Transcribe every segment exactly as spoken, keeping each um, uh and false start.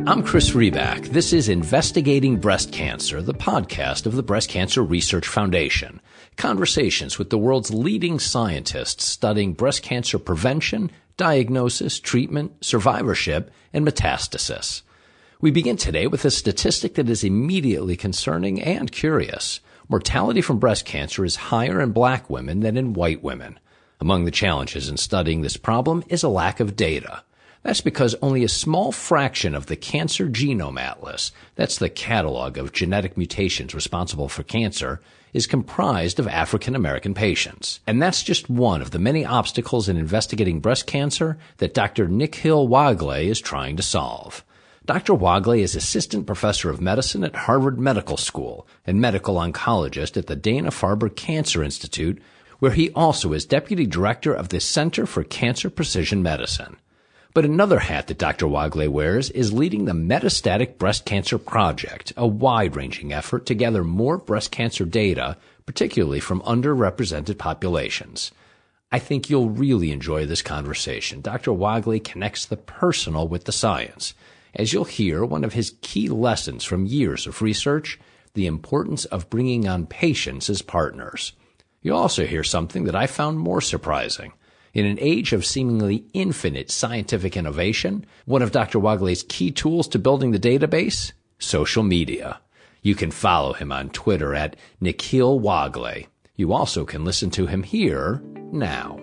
I'm Chris Reback. This is Investigating Breast Cancer, the podcast of the Breast Cancer Research Foundation. Conversations with the world's leading scientists studying breast cancer prevention, diagnosis, treatment, survivorship, and metastasis. We begin today with a statistic that is immediately concerning and curious. Mortality from breast cancer is higher in black women than in white women. Among the challenges in studying this problem is a lack of data. That's because only a small fraction of the Cancer Genome Atlas, that's the catalog of genetic mutations responsible for cancer, is comprised of African American patients. And that's just one of the many obstacles in investigating breast cancer that Doctor Nikhil Wagle is trying to solve. Doctor Wagle is Assistant Professor of Medicine at Harvard Medical School and Medical Oncologist at the Dana-Farber Cancer Institute, where he also is Deputy Director of the Center for Cancer Precision Medicine. But another hat that Doctor Wagle wears is leading the Metastatic Breast Cancer Project, a wide-ranging effort to gather more breast cancer data, particularly from underrepresented populations. I think you'll really enjoy this conversation. Doctor Wagle connects the personal with the science. As you'll hear, one of his key lessons from years of research, the importance of bringing on patients as partners. You'll also hear something that I found more surprising. In an age of seemingly infinite scientific innovation, one of Doctor Wagle's key tools to building the database? Social media. You can follow him on Twitter at Nikhil Wagle. You also can listen to him here now.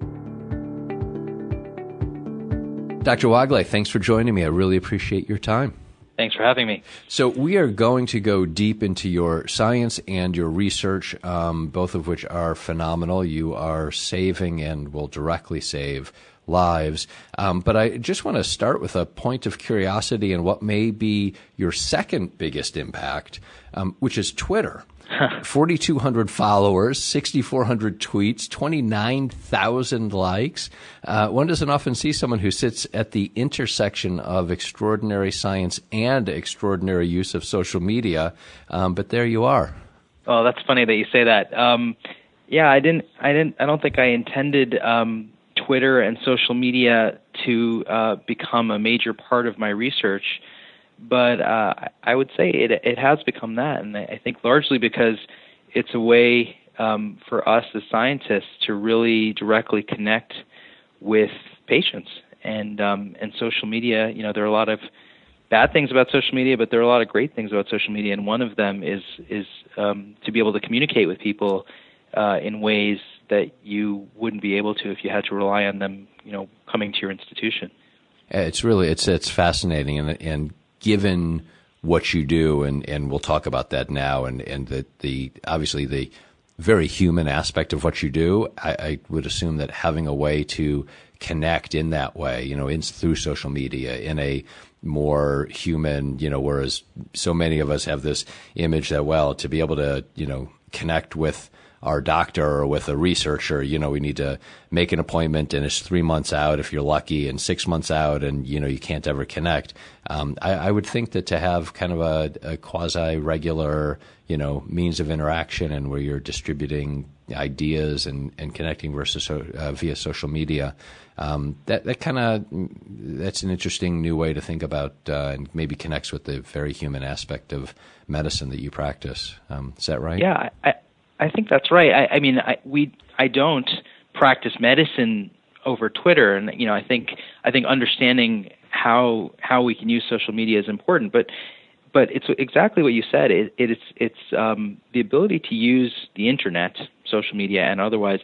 Doctor Wagle, thanks for joining me. I really appreciate your time. Thanks for having me. So we are going to go deep into your science and your research, um, both of which are phenomenal. You are saving and will directly save lives. Um, but I just want to start with a point of curiosity and what may be your second biggest impact, um, which is Twitter. forty-two hundred followers, sixty-four hundred tweets, twenty-nine thousand likes. Uh, one doesn't often see someone who sits at the intersection of extraordinary science and extraordinary use of social media, um, but there you are. Oh, that's funny that you say that. Um, yeah, I didn't. I didn't. I don't think I intended um, Twitter and social media to uh, become a major part of my research. But uh, I would say it it has become that, and I think largely because it's a way um, for us as scientists to really directly connect with patients. And um, and social media, you know, there are a lot of bad things about social media, but there are a lot of great things about social media, and one of them is is um, to be able to communicate with people uh, in ways that you wouldn't be able to if you had to rely on them, you know, coming to your institution. It's really it's it's fascinating, and and. Given what you do, and, and we'll talk about that now, and, and the, the obviously the very human aspect of what you do, I, I would assume that having a way to connect in that way, you know, in, through social media in a more human, you know, whereas so many of us have this image that, well, to be able to, you know, connect with our doctor or with a researcher, you know, we need to make an appointment and it's three months out if you're lucky and six months out and, you know, you can't ever connect. Um, I, I would think that to have kind of a, a quasi-regular, you know, means of interaction and where you're distributing ideas and, and connecting versus uh, via social media, um, that, that kind of, that's an interesting new way to think about uh, and maybe connects with the very human aspect of medicine that you practice. Um, is that right? Yeah, I, I think that's right. I, I mean, I, we I don't practice medicine over Twitter, and you know, I think I think understanding how how we can use social media is important. But but it's exactly what you said. It, it, it's it's um, the ability to use the internet, social media, and otherwise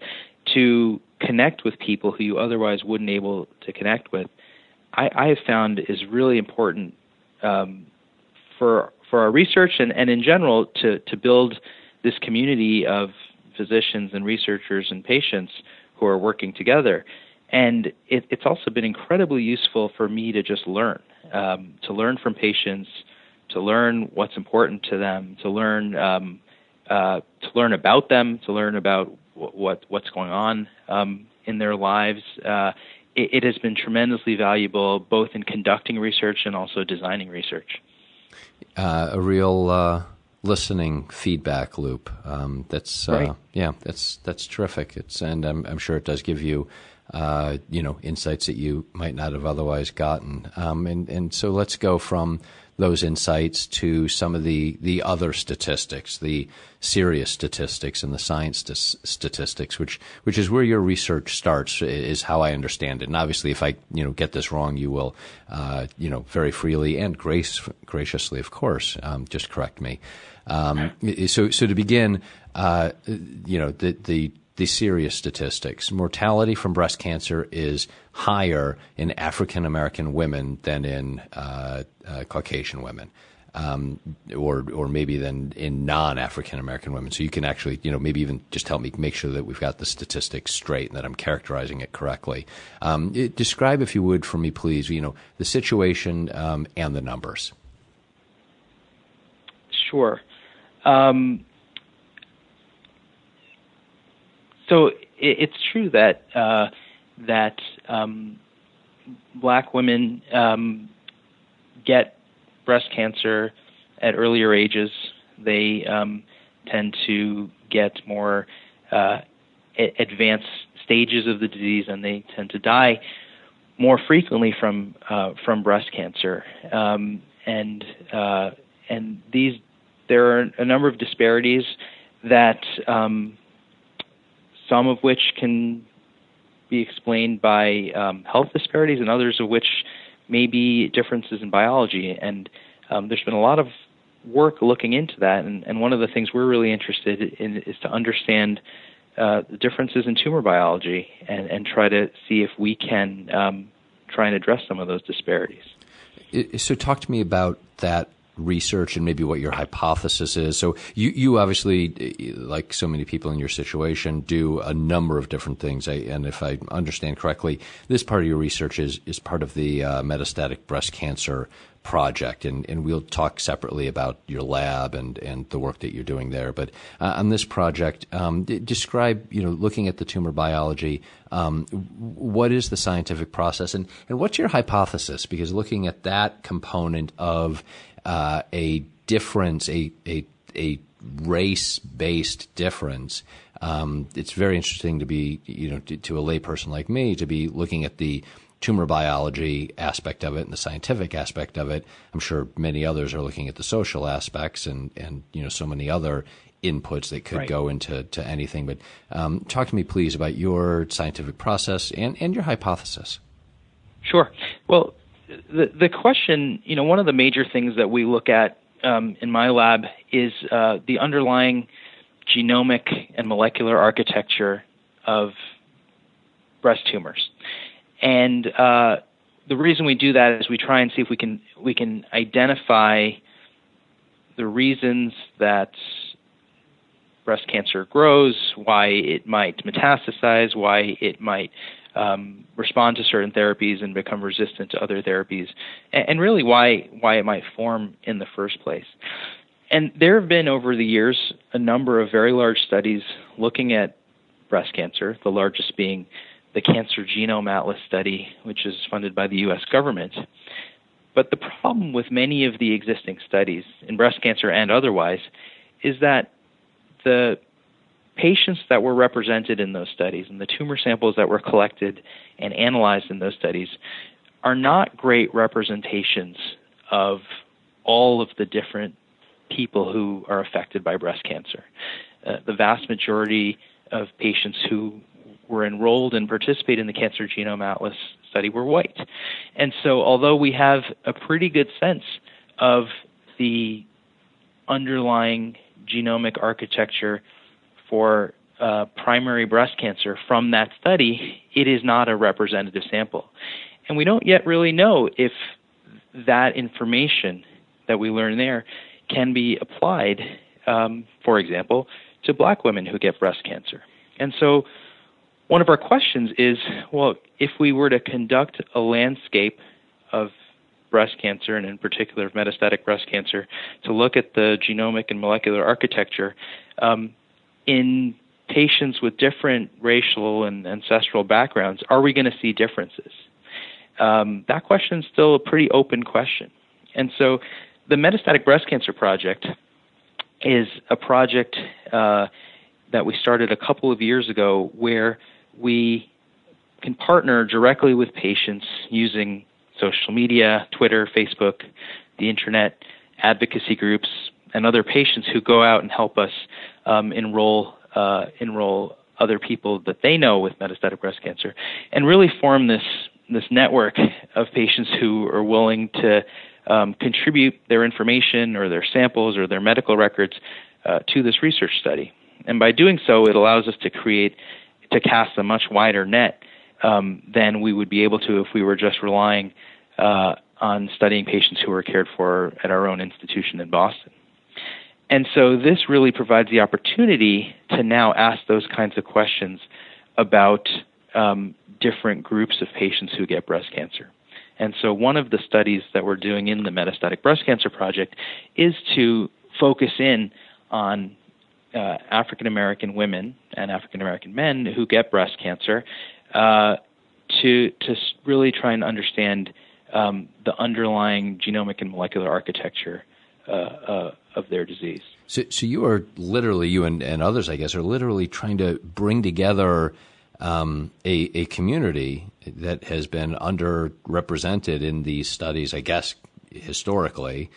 to connect with people who you otherwise wouldn't able to connect with. I, I have found is really important um, for for our research and, and in general to to build this community of physicians and researchers and patients who are working together. And it, it's also been incredibly useful for me to just learn, um, to learn from patients, to learn what's important to them, to learn um, uh, to learn about them, to learn about w- what what's going on um, in their lives. Uh, it, it has been tremendously valuable both in conducting research and also designing research. Uh, a real uh listening feedback loop. Um, that's uh, right. yeah, that's that's terrific. It's and I'm, I'm sure it does give you uh, you know, insights that you might not have otherwise gotten. Um, and, and so let's go from those insights to some of the, the other statistics, the serious statistics and the science st- statistics, which, which is where your research starts, is how I understand it. And obviously, if I, you know, get this wrong, you will, uh, you know, very freely and grace, graciously, of course, um, just correct me. Um, so, so to begin, uh, you know, the, the, the serious statistics, mortality from breast cancer is higher in African American women than in uh, uh, Caucasian women, um, or or maybe than in non-African American women. So you can actually, you know, maybe even just help me make sure that we've got the statistics straight and that I'm characterizing it correctly. Um, it, describe, if you would, for me, please, you know, the situation um, and the numbers. Sure. Um, so it, it's true that uh, that um, black women um, get breast cancer at earlier ages. They um, tend to get more uh, a- advanced stages of the disease, and they tend to die more frequently from uh, from breast cancer. Um, and uh, and these there are a number of disparities that um, some of which can be explained by um, health disparities, and others of which may be differences in biology. And um, there's been a lot of work looking into that, and, and one of the things we're really interested in is to understand uh, the differences in tumor biology and, and try to see if we can um, try and address some of those disparities. So talk to me about that research and maybe what your hypothesis is. So you, you obviously, like so many people in your situation, do a number of different things. I, and if I understand correctly, this part of your research is, is part of the uh, metastatic breast cancer project, and, and we'll talk separately about your lab and, and the work that you're doing there. But uh, on this project, um, d- describe, you know, looking at the tumor biology, um, what is the scientific process, and, and what's your hypothesis? Because looking at that component of uh, a difference, a, a, a race-based difference, um, it's very interesting to be, you know, to, to a layperson like me, to be looking at the tumor biology aspect of it and the scientific aspect of it. I'm sure many others are looking at the social aspects and, and you know, so many other inputs that could Right. go into to anything. But um, talk to me, please, about your scientific process and, and your hypothesis. Sure. Well, the the question, you know, one of the major things that we look at um, in my lab is uh, the underlying genomic and molecular architecture of breast tumors. And uh, the reason we do that is we try and see if we can we can identify the reasons that breast cancer grows, why it might metastasize, why it might um, respond to certain therapies and become resistant to other therapies, and, and really why why it might form in the first place. And there have been over the years a number of very large studies looking at breast cancer, the largest being the Cancer Genome Atlas study, which is funded by the U S government. But the problem with many of the existing studies in breast cancer and otherwise is that the patients that were represented in those studies and the tumor samples that were collected and analyzed in those studies are not great representations of all of the different people who are affected by breast cancer. Uh, the vast majority of patients who were enrolled and participated in the Cancer Genome Atlas study were white. And so although we have a pretty good sense of the underlying genomic architecture for uh, primary breast cancer from that study, it is not a representative sample. And we don't yet really know if that information that we learn there can be applied, um, for example, to black women who get breast cancer. And so one of our questions is, well, if we were to conduct a landscape of breast cancer, and in particular of metastatic breast cancer, to look at the genomic and molecular architecture um, in patients with different racial and ancestral backgrounds, are we going to see differences? Um, that question is still a pretty open question. And so the Metastatic Breast Cancer Project is a project uh, that we started a couple of years ago where we can partner directly with patients using social media, Twitter, Facebook, the internet, advocacy groups, and other patients who go out and help us um, enroll uh, enroll other people that they know with metastatic breast cancer, and really form this this network of patients who are willing to um, contribute their information or their samples or their medical records uh, to this research study. And by doing so, it allows us to create, to cast a much wider net um, than we would be able to if we were just relying uh, on studying patients who were cared for at our own institution in Boston. And so this really provides the opportunity to now ask those kinds of questions about um, different groups of patients who get breast cancer. And so one of the studies that we're doing in the Metastatic Breast Cancer Project is to focus in on uh, African American women and African American men who get breast cancer uh, to to really try and understand um, the underlying genomic and molecular architecture uh, uh, of their disease. So, so you are literally, you and, and others, I guess, are literally trying to bring together um, a, a community that has been underrepresented in these studies, I guess, historically,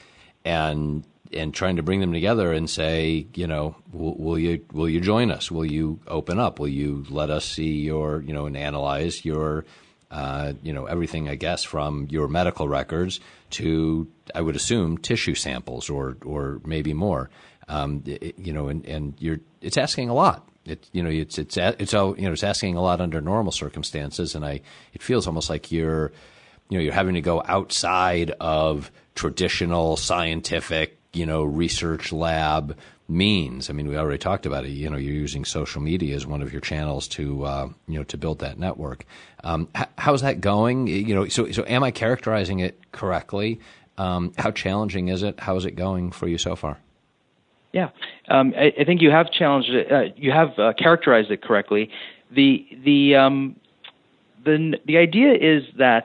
and and trying to bring them together and say, you know, will, will you will you join us? Will you open up? Will you let us see your, you know, and analyze your, uh, you know, everything, I guess, from your medical records to, I would assume, tissue samples or or maybe more. Um, it, you know, and, and you're it's asking a lot. It you know it's it's it's you know it's asking a lot under normal circumstances, and I it feels almost like you're you know you're having to go outside of traditional scientific you know research lab means. I mean, we already talked about it. You know, you're using social media as one of your channels to uh, you know to build that network. Um, h- how's that going? You know, so so am I characterizing it correctly? Um, how challenging is it? How is it going for you so far? Yeah, um, I, I think you have challenged it. Uh, you have uh, characterized it correctly. The the um, the the idea is that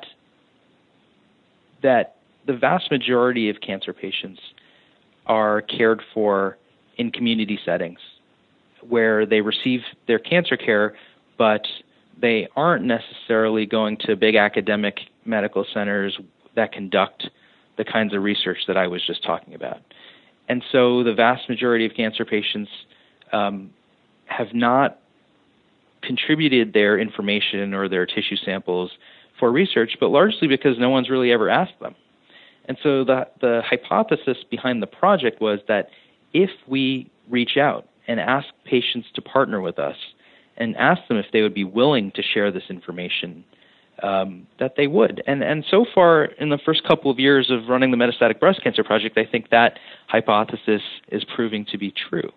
that the vast majority of cancer patients are cared for in community settings, where they receive their cancer care, but they aren't necessarily going to big academic medical centers that conduct the kinds of research that I was just talking about. And so the vast majority of cancer patients um, have not contributed their information or their tissue samples for research, but largely because no one's really ever asked them. And so the, the hypothesis behind the project was that if we reach out and ask patients to partner with us and ask them if they would be willing to share this information, Um, that they would. And and so far, in the first couple of years of running the Metastatic Breast Cancer Project, I think that hypothesis is proving to be true.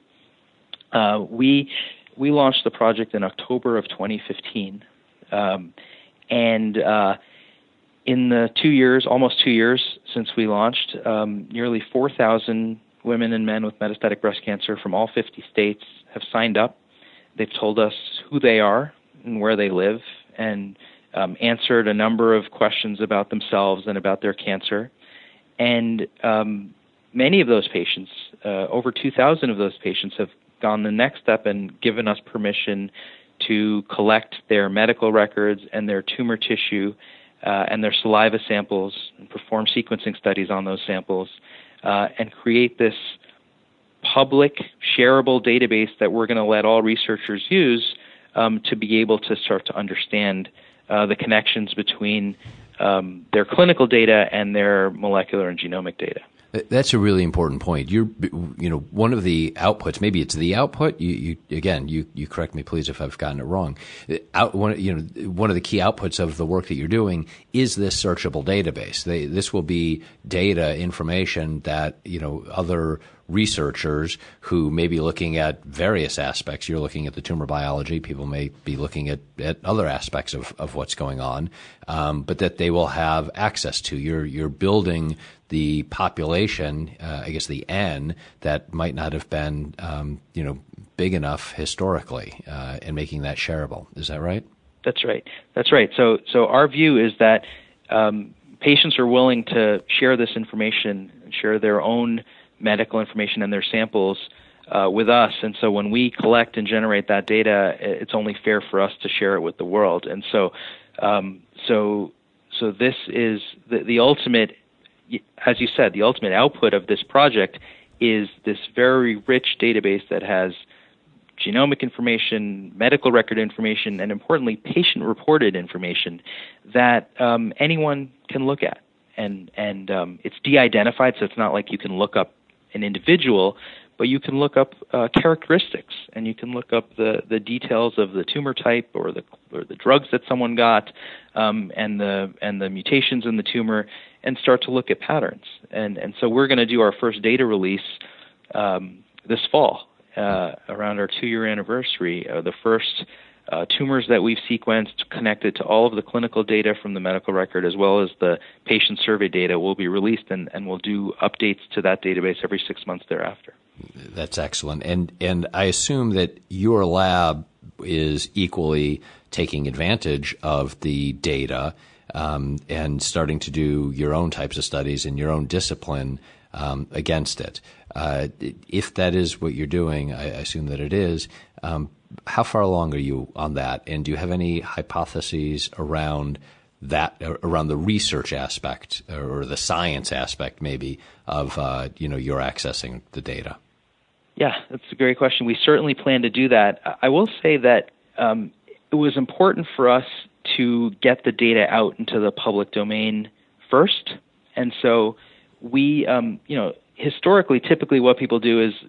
Uh, we we launched the project in October of twenty fifteen, um, and uh, in the two years, almost two years since we launched, um, nearly four thousand women and men with metastatic breast cancer from all fifty states have signed up. They've told us who they are and where they live, and Um, answered a number of questions about themselves and about their cancer. And um, many of those patients, uh, over two thousand of those patients, have gone the next step and given us permission to collect their medical records and their tumor tissue uh, and their saliva samples and perform sequencing studies on those samples uh, and create this public, shareable database that we're going to let all researchers use um, to be able to start to understand Uh, the connections between um, their clinical data and their molecular and genomic data. That's a really important point. You're, you know, one of the outputs. Maybe it's the output. You, you again, you, you correct me, please, if I've gotten it wrong. Out, one, you know, one of the key outputs of the work that you're doing is this searchable database. They, this will be data, information that you know other researchers who may be looking at various aspects. You're looking at the tumor biology. People may be looking at, at other aspects of, of what's going on, um, but that they will have access to. You're, you're building the population, uh, I guess the N, that might not have been, um, you know, big enough historically, uh, and making that shareable. Is that right? That's right. That's right. So, so our view is that um, patients are willing to share this information and share their own medical information and their samples uh, with us. And so when we collect and generate that data, it's only fair for us to share it with the world. And so, um, so, so this is the, the ultimate, as you said, the ultimate output of this project is this very rich database that has genomic information, medical record information, and importantly, patient-reported information that um, anyone can look at. And, and um, it's de-identified, so it's not like you can look up an individual, but you can look up uh, characteristics, and you can look up the, the details of the tumor type or the or the drugs that someone got, um, and the and the mutations in the tumor, and start to look at patterns. And and so we're going to do our first data release um, this fall, uh, around our two-year anniversary. Uh, the first uh, tumors that we've sequenced connected to all of the clinical data from the medical record as well as the patient survey data will be released, and, and we'll do updates to that database every six months thereafter. That's excellent. And and I assume that your lab is equally taking advantage of the data um, and starting to do your own types of studies in your own discipline um, against it. Uh, if that is what you're doing, I assume that it is, um, how far along are you on that? And do you have any hypotheses around that, around the research aspect or the science aspect maybe of, uh, you know, your accessing the data? Yeah, that's a great question. We certainly plan to do that. I will say that um, it was important for us to get the data out into the public domain first. And so we, um, you know, historically, typically what people do is,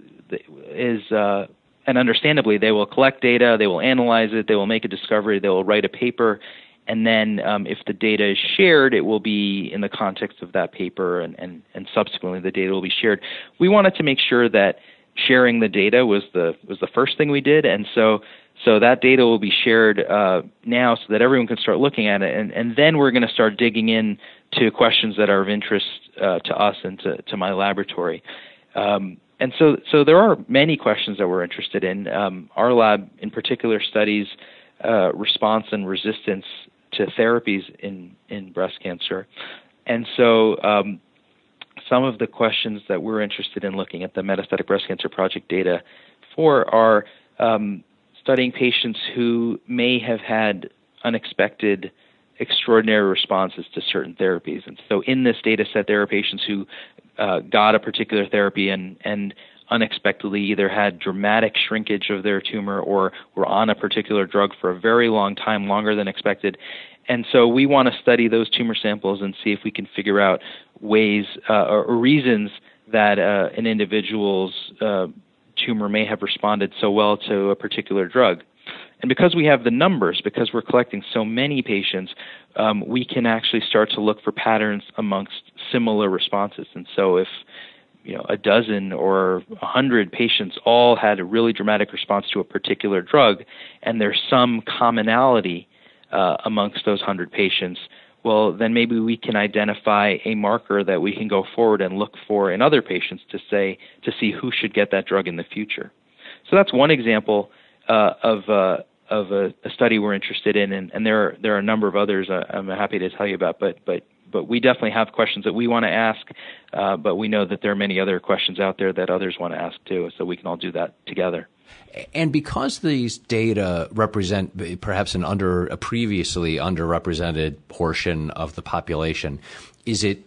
is uh, and understandably, they will collect data, they will analyze it, they will make a discovery, they will write a paper, and then um, if the data is shared, it will be in the context of that paper, and, and, and subsequently the data will be shared. We wanted to make sure that sharing the data was the was the first thing we did, and so so that data will be shared uh, now so that everyone can start looking at it, and, and then we're going to start digging in to questions that are of interest uh, to us and to, to my laboratory. Um, and so so there are many questions that we're interested in. Um, our lab in particular studies uh, response and resistance to therapies in, in breast cancer. And so um, some of the questions that we're interested in looking at the Metastatic Breast Cancer Project data for are um, studying patients who may have had unexpected, extraordinary responses to certain therapies. And so in this data set, there are patients who uh, got a particular therapy and, and unexpectedly either had dramatic shrinkage of their tumor or were on a particular drug for a very long time, longer than expected. And so we want to study those tumor samples and see if we can figure out ways uh, or reasons that uh, an individual's uh, tumor may have responded so well to a particular drug. And because we have the numbers, because we're collecting so many patients, um, we can actually start to look for patterns amongst similar responses. And so if you know, a dozen or a hundred patients all had a really dramatic response to a particular drug, and there's some commonality uh, amongst those hundred patients, well, then maybe we can identify a marker that we can go forward and look for in other patients to say to see who should get that drug in the future. So that's one example uh, of uh, of a, a study we're interested in, and, and there are, there are a number of others uh, I'm happy to tell you about, but but. But we definitely have questions that we want to ask, uh, but we know that there are many other questions out there that others want to ask too, so we can all do that together. And because these data represent perhaps an under a previously underrepresented portion of the population, is it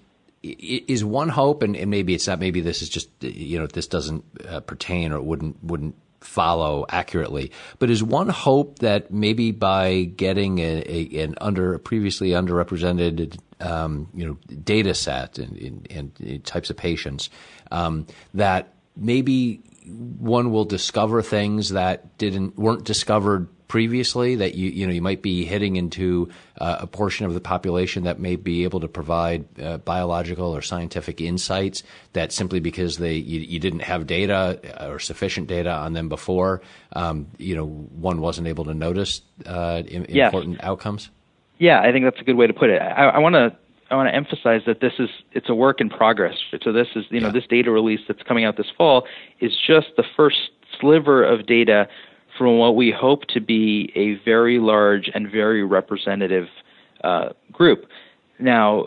is one hope, and, and maybe it's not, maybe this is just, you know, this doesn't uh, pertain or wouldn't wouldn't follow accurately, but is one hope that maybe by getting a, a, an under previously underrepresented um, you know data set and, and, and types of patients um, that maybe one will discover things that didn't weren't discovered previously, that you you know you might be hitting into uh, a portion of the population that may be able to provide uh, biological or scientific insights that simply because they you, you didn't have data or sufficient data on them before, um, you know one wasn't able to notice uh, in, yes. important outcomes. Yeah, I think that's a good way to put it. I want to I want to emphasize that this is it's a work in progress. So this is you know yeah. this data release that's coming out this fall is just the first sliver of data from what we hope to be a very large and very representative uh, group. Now,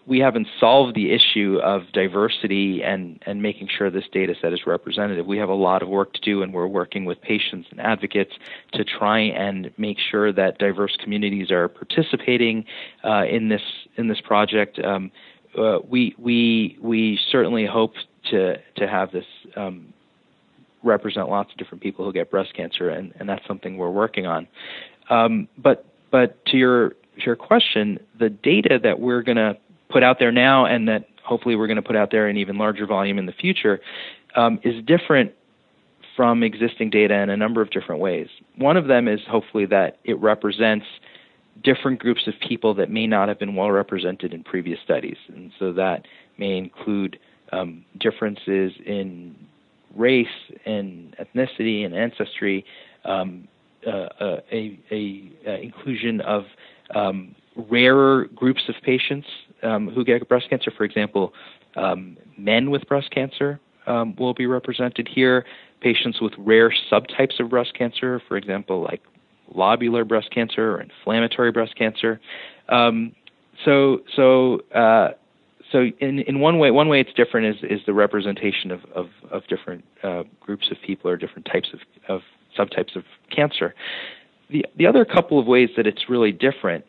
we haven't solved the issue of diversity and, and making sure this data set is representative. We have a lot of work to do, and we're working with patients and advocates to try and make sure that diverse communities are participating uh, in this in this project. Um, uh, we we we certainly hope to to have this um, represent lots of different people who get breast cancer, and, and that's something we're working on. Um, but but to your to your question, the data that we're going to put out there now, and that hopefully we're going to put out there in even larger volume in the future, um, is different from existing data in a number of different ways. One of them is hopefully that it represents different groups of people that may not have been well represented in previous studies, and so that may include um, differences in race and ethnicity and ancestry, um, uh, uh, a, a, a inclusion of um, rarer groups of patients um, who get breast cancer. For example, um, men with breast cancer um, will be represented here. Patients with rare subtypes of breast cancer, for example, like lobular breast cancer or inflammatory breast cancer. Um, so, so, uh, so in, in one way, one way it's different is, is the representation of, of, of different uh, groups of people or different types of, of subtypes of cancer. The, the other couple of ways that it's really different,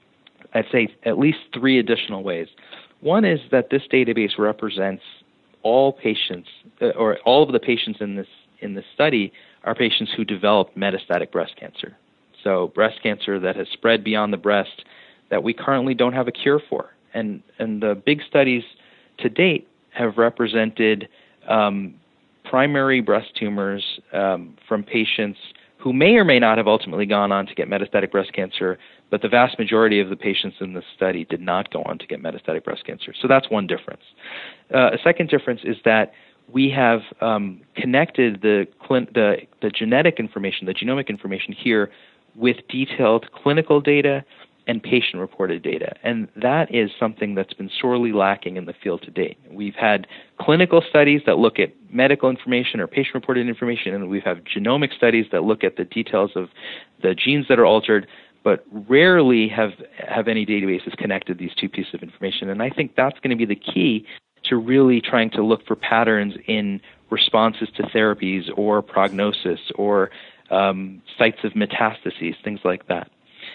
I'd say at least three additional ways. One is that this database represents all patients, uh, or all of the patients in this in this study are patients who developed metastatic breast cancer. So breast cancer that has spread beyond the breast that we currently don't have a cure for. And and the big studies to date have represented um, primary breast tumors um, from patients who may or may not have ultimately gone on to get metastatic breast cancer, but the vast majority of the patients in this study did not go on to get metastatic breast cancer. So that's one difference. Uh, a second difference is that we have um, connected the, clin- the the genetic information, the genomic information here, with detailed clinical data and patient-reported data. And that is something that's been sorely lacking in the field to date. We've had clinical studies that look at medical information or patient-reported information, and we have genomic studies that look at the details of the genes that are altered, but rarely have, have any databases connected these two pieces of information. And I think that's going to be the key to really trying to look for patterns in responses to therapies or prognosis or um, sites of metastases, things like that.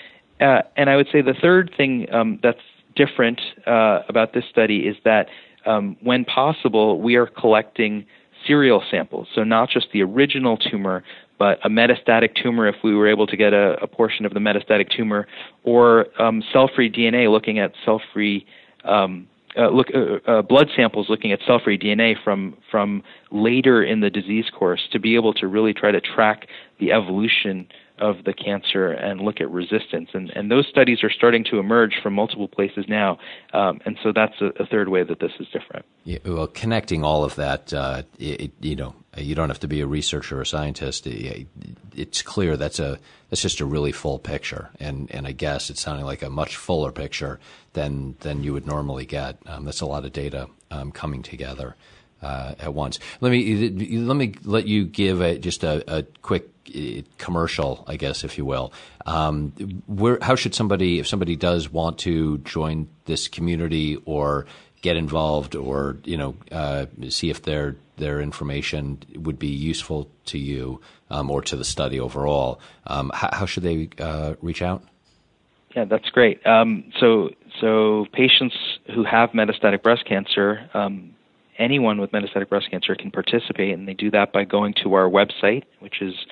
Uh, and I would say the third thing um, that's different uh, about this study is that um, when possible, we are collecting serial samples. So not just the original tumor, but a metastatic tumor if we were able to get a, a portion of the metastatic tumor, or um, cell-free D N A looking at cell-free um, uh, look uh, uh, blood samples looking at cell-free D N A from from later in the disease course to be able to really try to track the evolution of the cancer and look at resistance. And, and those studies are starting to emerge from multiple places now. Um, and so that's a, a third way that this is different. Yeah, well, connecting all of that, uh, it, you know, you don't have to be a researcher or a scientist. It, it's clear that's a that's just a really full picture. And, and I guess it's sounding like a much fuller picture than, than you would normally get. Um, that's a lot of data um, coming together uh, at once. Let me let me let you give a, just a, a quick commercial, I guess, if you will. Um, where, how should somebody, if somebody does want to join this community or get involved, or you know, uh, see if their their information would be useful to you um, or to the study overall, um, how, how should they uh, reach out? Yeah, that's great. Um, so, so patients who have metastatic breast cancer, um, anyone with metastatic breast cancer can participate, and they do that by going to our website, which is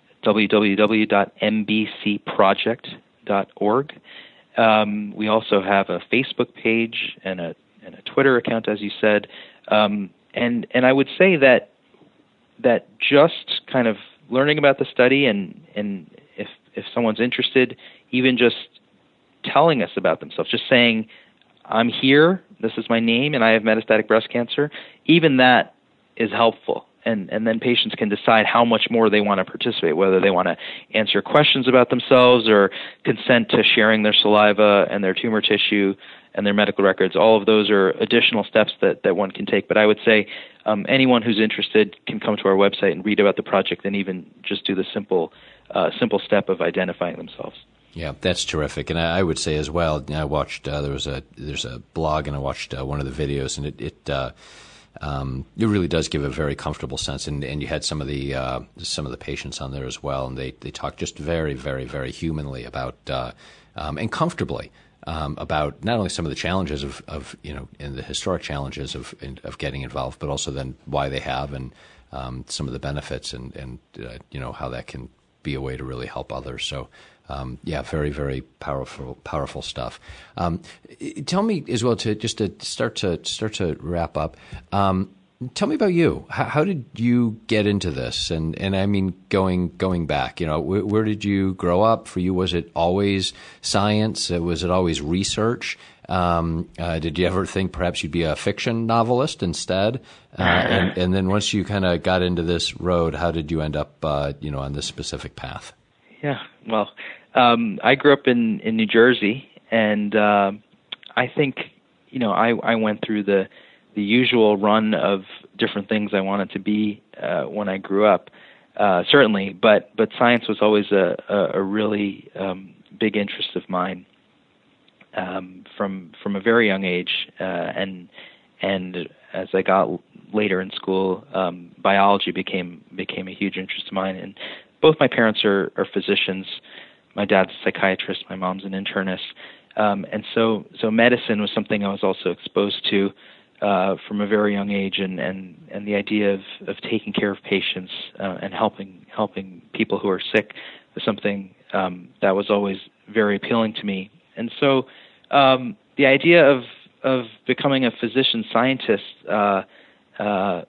w w w dot m b c project dot org. Um, we also have a Facebook page and a, and a Twitter account, as you said. Um, and and I would say that that just kind of learning about the study, and, and if if someone's interested, even just telling us about themselves, just saying, I'm here, this is my name, and I have metastatic breast cancer, even that is helpful. And, and then patients can decide how much more they want to participate, whether they want to answer questions about themselves or consent to sharing their saliva and their tumor tissue and their medical records. All of those are additional steps that, that one can take. But I would say um, anyone who's interested can come to our website and read about the project, and even just do the simple uh, simple step of identifying themselves. Yeah, that's terrific, and I, I would say as well. I watched uh, there was a there's a blog, and I watched uh, one of the videos, and it it, uh, um, it really does give a very comfortable sense. And, and you had some of the uh, some of the patients on there as well, and they they talk just very very very humanly about uh, um, and comfortably um, about not only some of the challenges of, of you know and the historic challenges of of getting involved, but also then why they have and um, some of the benefits and and uh, you know how that can be a way to really help others. So. Um, yeah, very, very powerful, powerful stuff. Um, tell me as well to just to start to start to wrap up. Um, tell me about you. How, how did you get into this? And and I mean, going going back, you know, where, where did you grow up? For you, was it always science? Was it always research? Um, uh, did you ever think perhaps you'd be a fiction novelist instead? Uh, and, and then once you kind of got into this road, how did you end up, uh, you know, on this specific path? Yeah, well, um, I grew up in, in New Jersey, and uh, I think, you know, I, I went through the the usual run of different things I wanted to be uh, when I grew up, uh, certainly, but but science was always a, a, a really um, big interest of mine um, from from a very young age, uh, and and as I got later in school, um, biology became became a huge interest of mine. And both my parents are, are physicians. My dad's a psychiatrist. My mom's an internist. Um, and so, so medicine was something I was also exposed to uh, from a very young age, and, and, and the idea of, of taking care of patients uh, and helping helping people who are sick was something um, that was always very appealing to me. And so, um, the idea of of becoming a physician scientist uh, uh,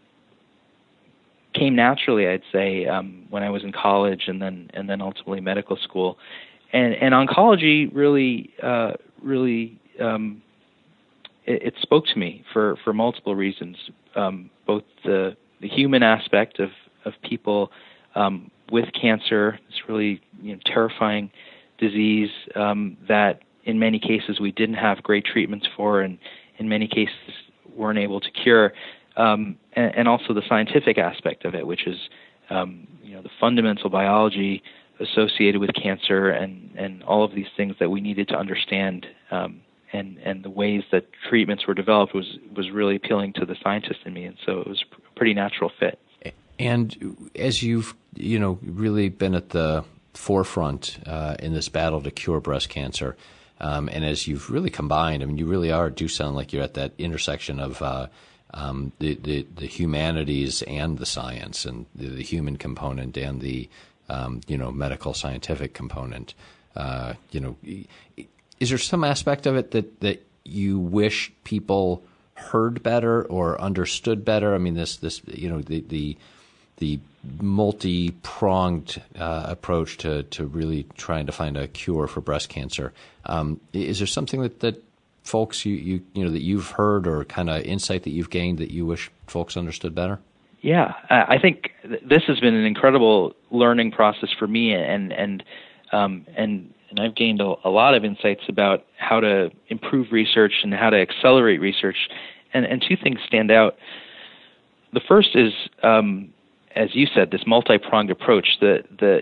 came naturally, I'd say, um, when I was in college, and then and then ultimately medical school, and and oncology really uh, really um, it, it spoke to me for, for multiple reasons, um, both the the human aspect of of people um, with cancer, this really you know, terrifying disease um, that in many cases we didn't have great treatments for, and in many cases weren't able to cure. Um, and, and also the scientific aspect of it, which is um, you know the fundamental biology associated with cancer, and, and all of these things that we needed to understand, um, and and the ways that treatments were developed was was really appealing to the scientist in me, and so it was a pretty natural fit. And as you've you know really been at the forefront uh, in this battle to cure breast cancer, um, and as you've really combined, I mean, you really are do sound like you're at that intersection of uh, Um, the, the, the humanities and the science, and the, the human component and the, um, you know, medical scientific component. Uh, you know, is there some aspect of it that, that you wish people heard better or understood better? I mean, this, this, you know, the, the, the multi-pronged uh, approach to, to really trying to find a cure for breast cancer. Um, is there something that, that folks you, you you know that you've heard, or kind of insight that you've gained that you wish folks understood better? Yeah, I think this has been an incredible learning process for me, and and um, and and I've gained a, a lot of insights about how to improve research and how to accelerate research. And and two things stand out. The first is, um, as you said, this multi-pronged approach. The the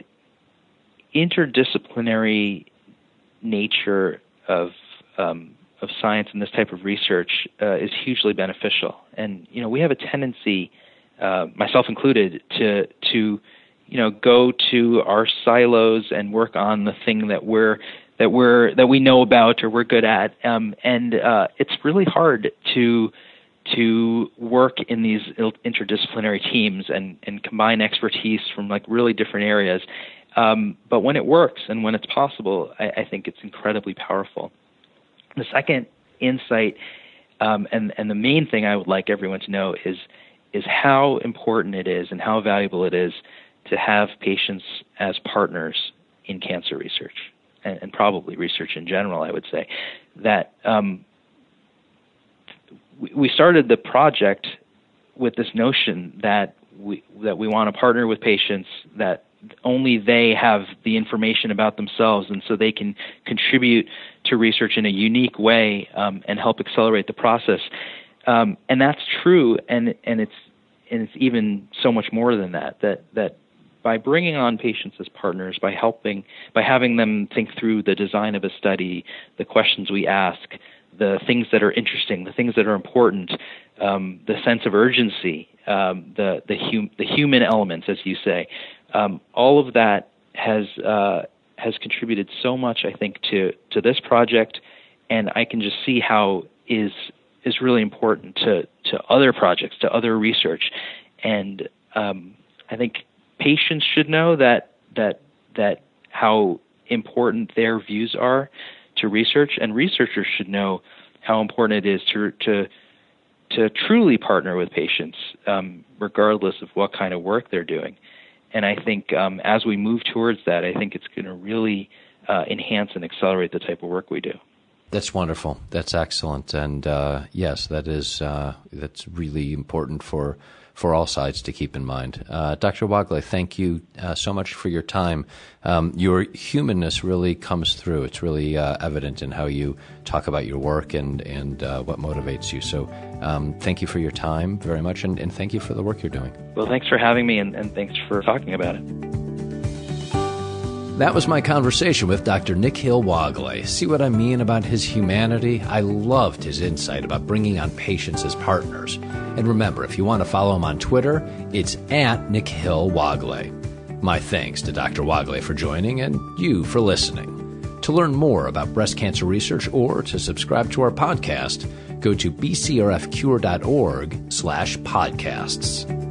interdisciplinary nature of um, of science and this type of research uh, is hugely beneficial. And, you know, we have a tendency, uh, myself included, to, to, you know, go to our silos and work on the thing that we're, that we're, that we know about or we're good at. Um, and uh, it's really hard to, to work in these interdisciplinary teams and, and combine expertise from like really different areas. Um, but when it works and when it's possible, I, I think it's incredibly powerful. The second insight, um, and, and the main thing I would like everyone to know is is how important it is and how valuable it is to have patients as partners in cancer research, and, and probably research in general, I would say. That um, we, we started the project with this notion that we, that we want to partner with patients, that only they have the information about themselves, and so they can contribute to research in a unique way um, and help accelerate the process. Um, and that's true, and and it's and it's even so much more than that. That that by bringing on patients as partners, by helping, by having them think through the design of a study, the questions we ask, the things that are interesting, the things that are important, um, the sense of urgency, um, the the, hum- the human elements, as you say, um, all of that has uh, has contributed so much, I think, to to this project, and I can just see how is is really important to to other projects, to other research, and um, I think patients should know that that that how important their views are to research, and researchers should know how important it is to to to truly partner with patients, um, regardless of what kind of work they're doing. And I think um, as we move towards that, I think it's going to really uh, enhance and accelerate the type of work we do. That's wonderful. That's excellent. And uh, yes, that is uh, that's really important for for all sides to keep in mind. Uh, Doctor Wagle, thank you uh, so much for your time. Um, your humanness really comes through. It's really uh, evident in how you talk about your work and, and uh, what motivates you. So um, thank you for your time very much, and, and thank you for the work you're doing. Well, thanks for having me, and, and thanks for talking about it. That was my conversation with Doctor Nikhil Wagle. See what I mean about his humanity? I loved his insight about bringing on patients as partners. And remember, if you want to follow him on Twitter, it's at Nikhil Wagle. My thanks to Doctor Wagle for joining and you for listening. To learn more about breast cancer research or to subscribe to our podcast, go to b c r f cure dot org slash podcasts.